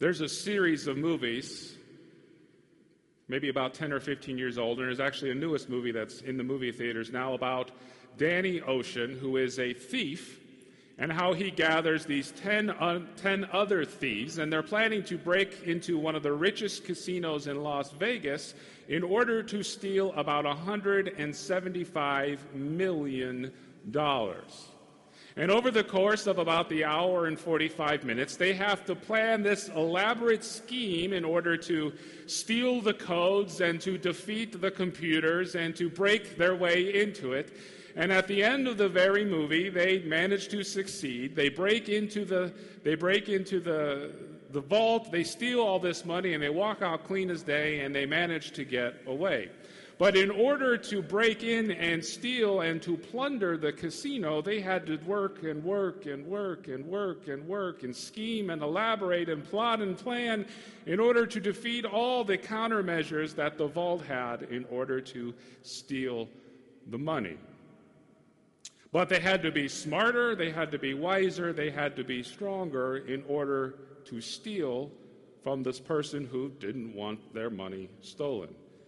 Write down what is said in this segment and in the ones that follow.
There's a series of movies, maybe about 10 or 15 years old, and there's actually a newest movie that's in the movie theaters now about Danny Ocean, who is a thief, and how he gathers these 10 other thieves, and they're planning to break into one of the richest casinos in Las Vegas in order to steal about $175 million. And over the course of about the hour and 45 minutes, they have to plan this elaborate scheme in order to steal the codes and to defeat the computers and to break their way into it. And at the end of the very movie, they manage to succeed. They break into the vault, they steal all this money, and they walk out clean as day, and they manage to get away. But in order to break in and steal and to plunder the casino, they had to work and work and work and work and work and scheme and elaborate and plot and plan in order to defeat all the countermeasures that the vault had in order to steal the money. But they had to be smarter, they had to be wiser, they had to be stronger in order to steal from this person who didn't want their money stolen.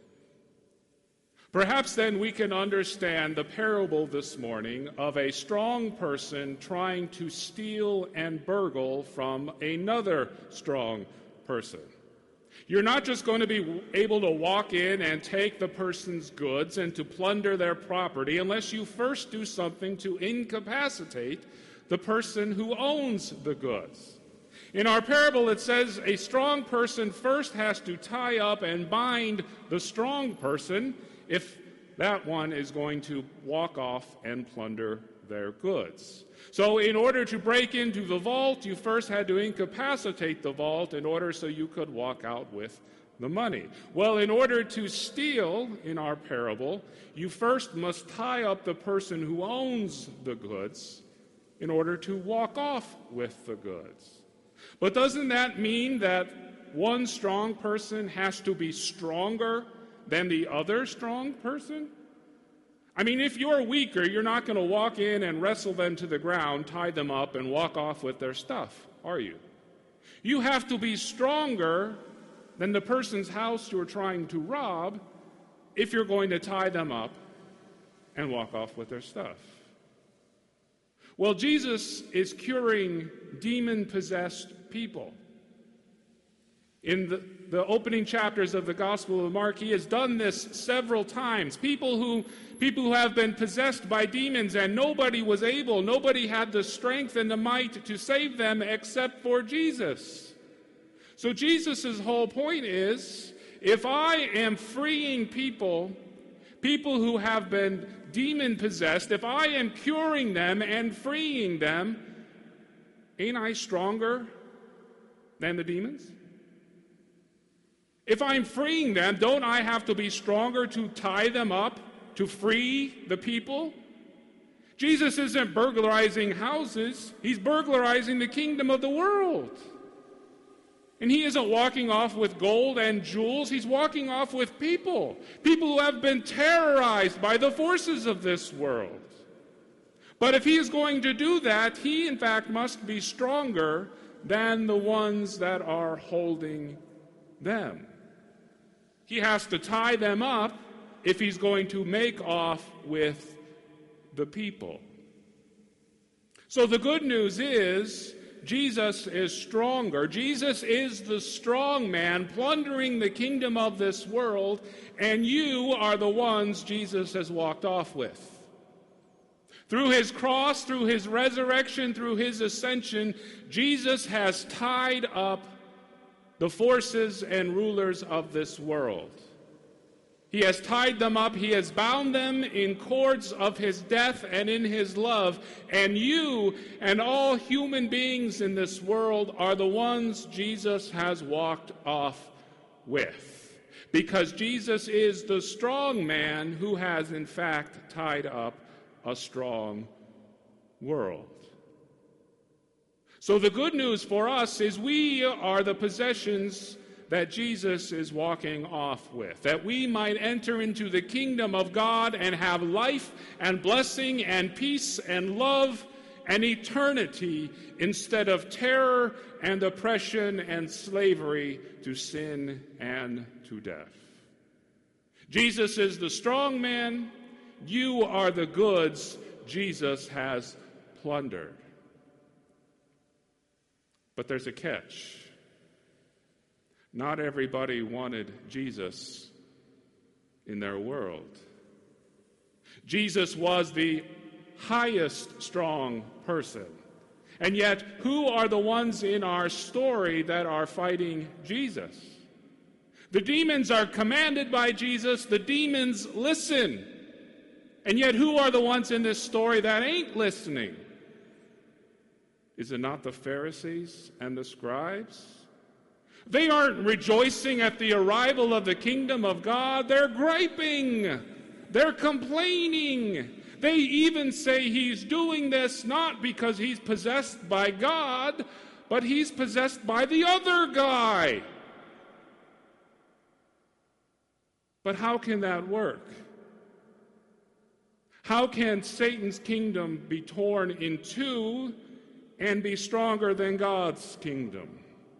Perhaps then we can understand the parable this morning of a strong person trying to steal and burgle from another strong person. You're not just going to be able to walk in and take the person's goods and to plunder their property unless you first do something to incapacitate the person who owns the goods. In our parable, it says a strong person first has to tie up and bind the strong person if that one is going to walk off and plunder their goods. So in order to break into the vault, you first had to incapacitate the vault in order so you could walk out with the money. Well, in order to steal, in our parable, you first must tie up the person who owns the goods in order to walk off with the goods. But doesn't that mean that one strong person has to be stronger than the other strong person? I mean, if you're weaker, you're not going to walk in and wrestle them to the ground, tie them up, and walk off with their stuff, are you? You have to be stronger than the person's house you're trying to rob if you're going to tie them up and walk off with their stuff. Well, Jesus is curing demon-possessed people. In the opening chapters of the Gospel of Mark, he has done this several times. People who have been possessed by demons, and nobody had the strength and the might to save them except for Jesus. So Jesus' whole point is, if I am freeing people who have been demon-possessed, if I am curing them and freeing them, ain't I stronger than the demons? If I'm freeing them, don't I have to be stronger to tie them up, to free the people? Jesus isn't burglarizing houses. He's burglarizing the kingdom of the world. And he isn't walking off with gold and jewels. He's walking off with people who have been terrorized by the forces of this world. But if he is going to do that, he, in fact, must be stronger than the ones that are holding them. He has to tie them up if he's going to make off with the people. So the good news is Jesus is stronger. Jesus is the strong man plundering the kingdom of this world, and you are the ones Jesus has walked off with. Through his cross, through his resurrection, through his ascension, Jesus has tied up the forces and rulers of this world. He has tied them up. He has bound them in cords of his death and in his love. And you and all human beings in this world are the ones Jesus has walked off with. Because Jesus is the strong man who has, in fact, tied up a strong world. So the good news for us is we are the possessions that Jesus is walking off with, that we might enter into the kingdom of God and have life and blessing and peace and love and eternity instead of terror and oppression and slavery to sin and to death. Jesus is the strong man. You are the goods Jesus has plundered. But there's a catch. Not everybody wanted Jesus in their world. Jesus was the highest strong person. And yet, who are the ones in our story that are fighting Jesus? The demons are commanded by Jesus. The demons listen. And yet, who are the ones in this story that ain't listening? Is it not the Pharisees and the scribes? They aren't rejoicing at the arrival of the kingdom of God. They're griping. They're complaining. They even say he's doing this not because he's possessed by God, but he's possessed by the other guy. But how can that work? How can Satan's kingdom be torn in two and be stronger than God's kingdom?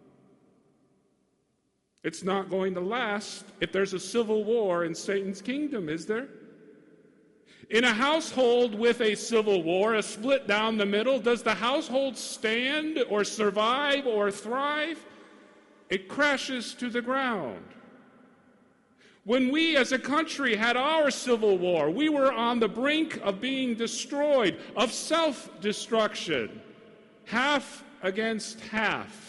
It's not going to last if there's a civil war in Satan's kingdom, is there? In a household with a civil war, a split down the middle, does the household stand or survive or thrive? It crashes to the ground. When we as a country had our civil war, we were on the brink of being destroyed, of self-destruction, half against half.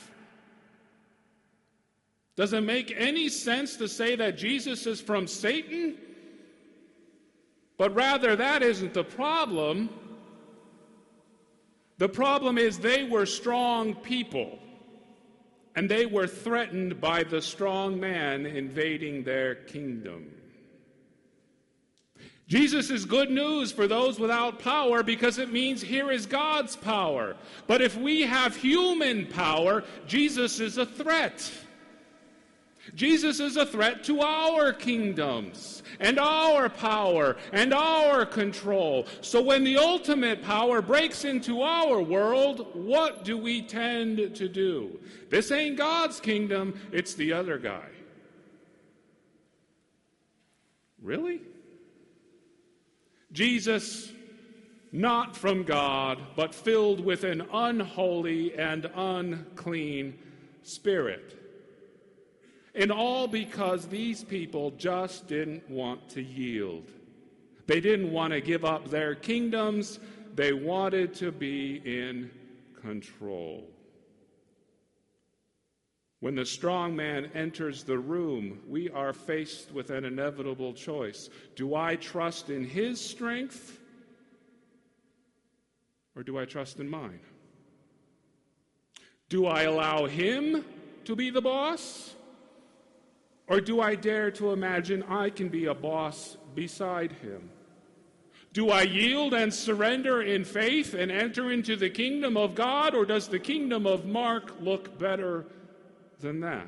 Does it make any sense to say that Jesus is from Satan? But rather, that isn't the problem. The problem is they were strong people, and they were threatened by the strong man invading their kingdom. Jesus is good news for those without power because it means here is God's power. But if we have human power, Jesus is a threat. Jesus is a threat to our kingdoms and our power and our control. So when the ultimate power breaks into our world, what do we tend to do? This ain't God's kingdom, it's the other guy. Really? Jesus, not from God, but filled with an unholy and unclean spirit. And all because these people just didn't want to yield. They didn't want to give up their kingdoms. They wanted to be in control. When the strong man enters the room, we are faced with an inevitable choice. Do I trust in his strength, or do I trust in mine? Do I allow him to be the boss? Or do I dare to imagine I can be a boss beside him? Do I yield and surrender in faith and enter into the kingdom of God, or does the kingdom of Mark look better than that?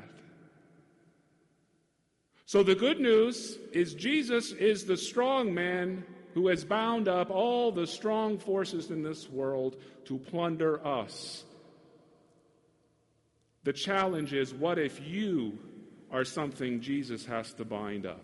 So the good news is Jesus is the strong man who has bound up all the strong forces in this world to plunder us. The challenge is, what if you are something Jesus has to bind up?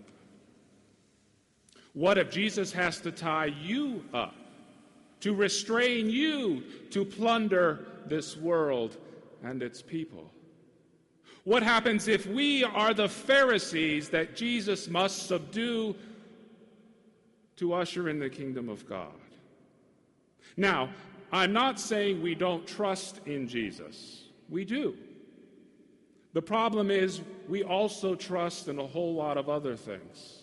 What if Jesus has to tie you up, to restrain you to plunder this world and its people? What happens if we are the Pharisees that Jesus must subdue to usher in the kingdom of God? Now, I'm not saying we don't trust in Jesus. We do. The problem is we also trust in a whole lot of other things.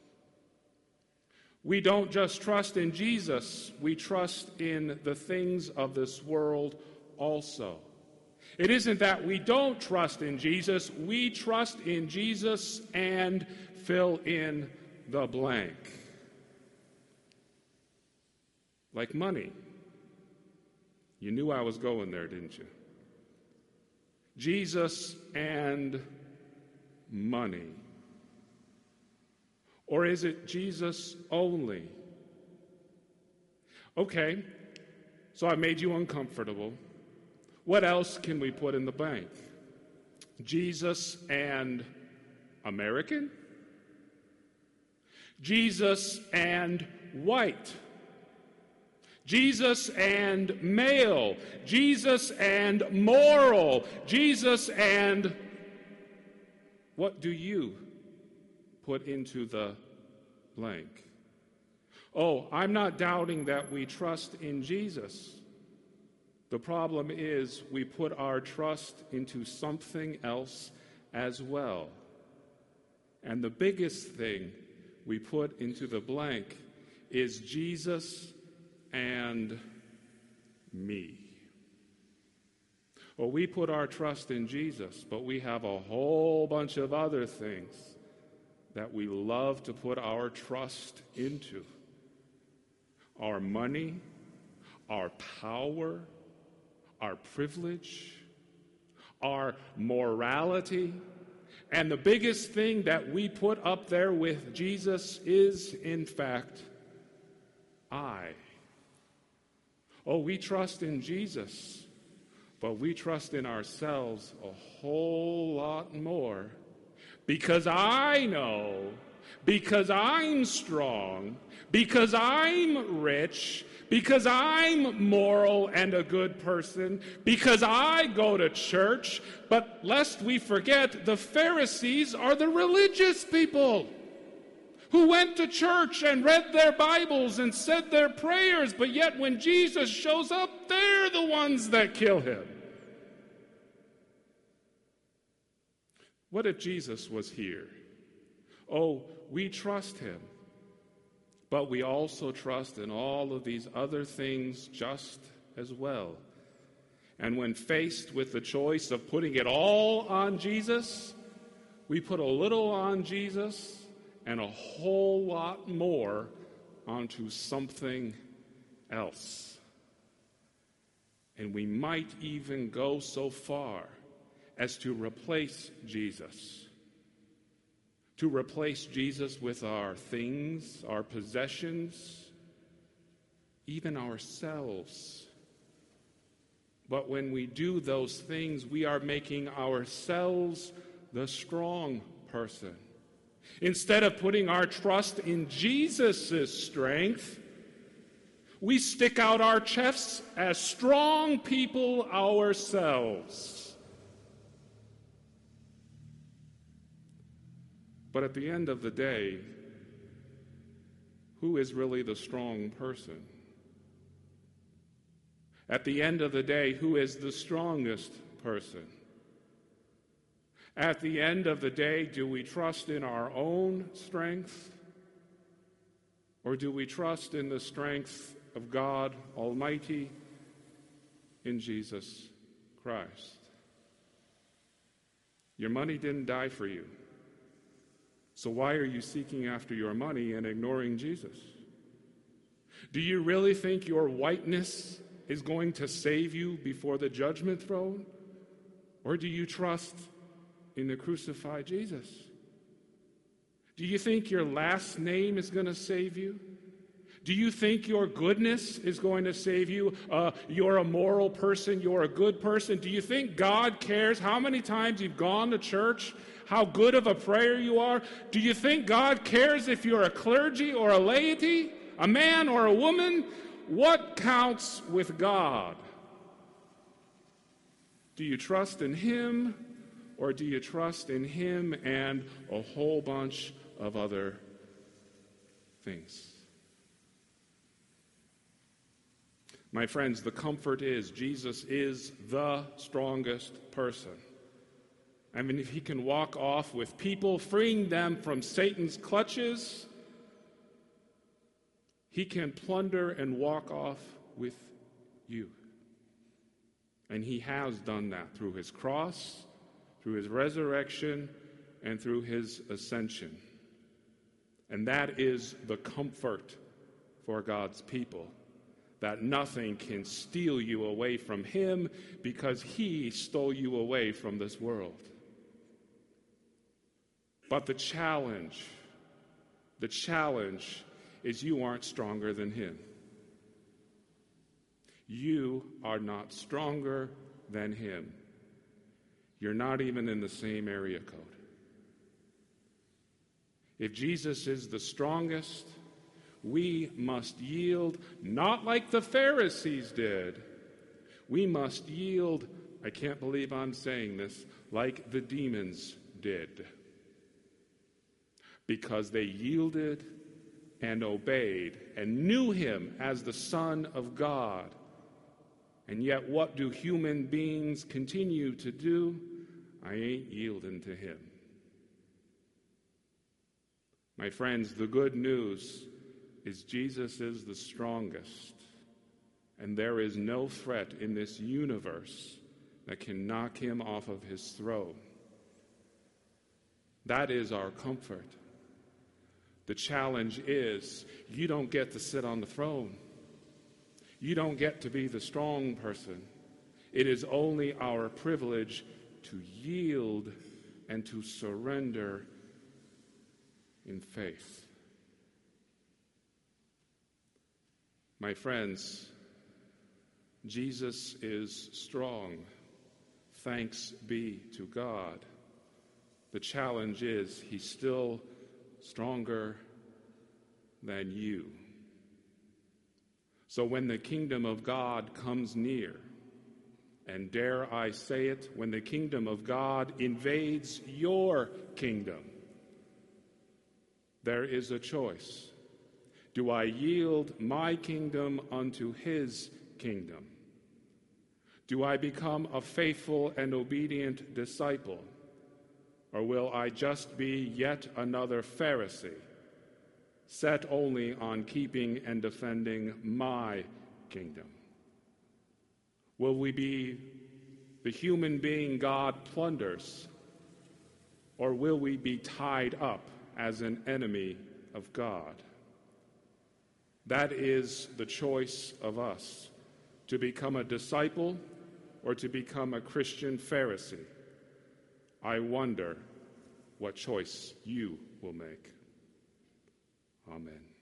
We don't just trust in Jesus, we trust in the things of this world also. It isn't that we don't trust in Jesus, we trust in Jesus and fill in the blank. Like money. You knew I was going there, didn't you? Jesus and money. Or is it Jesus only? Okay, So I made you uncomfortable. What else can we put in the blank? Jesus and American? Jesus and white? Jesus and male? Jesus and moral? Jesus and... What do you put into the blank? Oh, I'm not doubting that we trust in Jesus. The problem is we put our trust into something else as well. And the biggest thing we put into the blank is Jesus and me. Well, we put our trust in Jesus, but we have a whole bunch of other things that we love to put our trust into. Our money, our power, our privilege, our morality. And the biggest thing that we put up there with Jesus is, in fact, I. Oh, we trust in Jesus, but we trust in ourselves a whole lot more. Because I know, because I'm strong, because I'm rich, because I'm moral and a good person, because I go to church. But lest we forget, the Pharisees are the religious people who went to church and read their Bibles and said their prayers, but yet when Jesus shows up, they're the ones that kill him. What if Jesus was here? Oh, we trust him, but we also trust in all of these other things just as well. And when faced with the choice of putting it all on Jesus, we put a little on Jesus and a whole lot more onto something else. And we might even go so far as to replace Jesus. To replace Jesus with our things, our possessions, even ourselves. But when we do those things, we are making ourselves the strong person. Instead of putting our trust in Jesus' strength, we stick out our chests as strong people ourselves. But at the end of the day, who is really the strong person? At the end of the day, who is the strongest person? At the end of the day, do we trust in our own strength? Or do we trust in the strength of God Almighty in Jesus Christ? Your money didn't die for you. So why are you seeking after your money and ignoring Jesus? Do you really think your whiteness is going to save you before the judgment throne? Or do you trust in the crucified Jesus? Do you think your last name is going to save you? Do you think your goodness is going to save you? You're a moral person, you're a good person. Do you think God cares how many times you've gone to church? How good of a prayer you are? Do you think God cares if you're a clergy or a laity, a man or a woman? What counts with God? Do you trust in him, or do you trust in him and a whole bunch of other things? My friends, the comfort is Jesus is the strongest person. I mean, if he can walk off with people, freeing them from Satan's clutches, he can plunder and walk off with you. And he has done that through his cross, through his resurrection, and through his ascension. And that is the comfort for God's people, that nothing can steal you away from him because he stole you away from this world. But the challenge is you aren't stronger than him. You are not stronger than him. You're not even in the same area code. If Jesus is the strongest, we must yield, not like the Pharisees did. We must yield, I can't believe I'm saying this, like the demons did. Because they yielded and obeyed and knew him as the Son of God. And yet what do human beings continue to do? I ain't yielding to him. My friends, the good news is Jesus is the strongest, and there is no threat in this universe that can knock him off of his throne. That is our comfort. The challenge is you don't get to sit on the throne. You don't get to be the strong person. It is only our privilege to yield and to surrender in faith. My friends, Jesus is strong. Thanks be to God. The challenge is he's still stronger than you. So when the kingdom of God comes near, and dare I say it, when the kingdom of God invades your kingdom, there is a choice. Do I yield my kingdom unto his kingdom? Do I become a faithful and obedient disciple? Or will I just be yet another Pharisee, set only on keeping and defending my kingdom? Will we be the human being God plunders, or will we be tied up as an enemy of God? That is the choice of us, to become a disciple or to become a Christian Pharisee. I wonder what choice you will make. Amen.